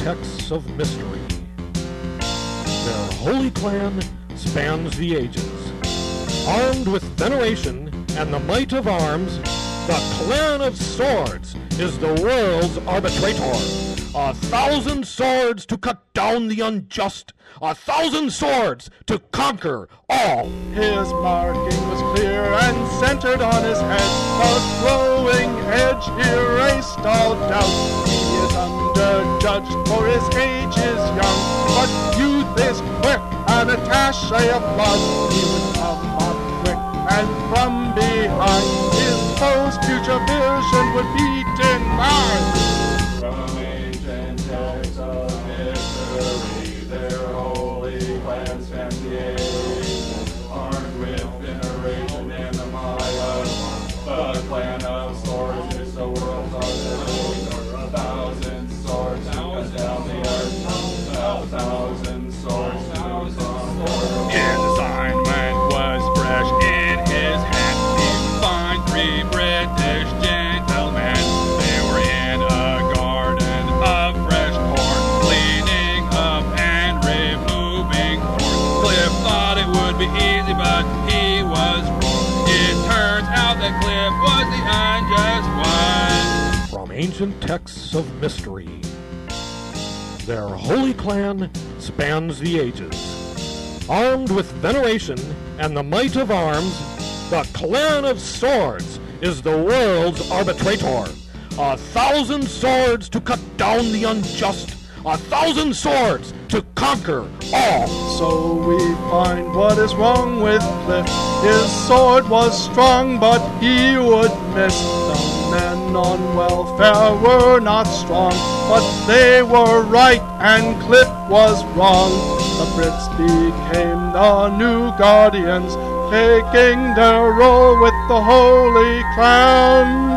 texts of mystery. Their holy clan spans the ages. Armed with veneration and the might of arms, the clan of swords is the world's arbitrator. 1,000 swords to cut down the unjust, 1,000 swords to conquer all. His marking was clear and centered on his head. A glowing edge erased all doubt. He is underjudged, for his age is young, but youth is quick, an attaché of blood. He would come on quick, and from behind, his foe's future vision would be denied. From ancient texts of history, their holy clan spans the ages, armed with veneration and the might. The clan of swords is the world's arbitrator. 1,000 swords to cut down the earth. 1,000 swords to conquer. His assignment was fresh in his hand. He would find 3 British gentlemen. They were in a garden of fresh corn, cleaning up and removing thorns. Cliff thought it would be easy, but he was wrong. It turns out that Cliff was the unjust one. From ancient texts of mystery. Their holy clan spans the ages. Armed with veneration and the might of arms, the clan of swords is the world's arbitrator. 1,000 swords to cut down the unjust, 1,000 swords to conquer all. So we find what is wrong with Cliff. His sword was strong, but he would miss. The men on welfare were not strong, but they were right and Cliff was wrong. The Brits became the new guardians, taking their role with the Holy Clan.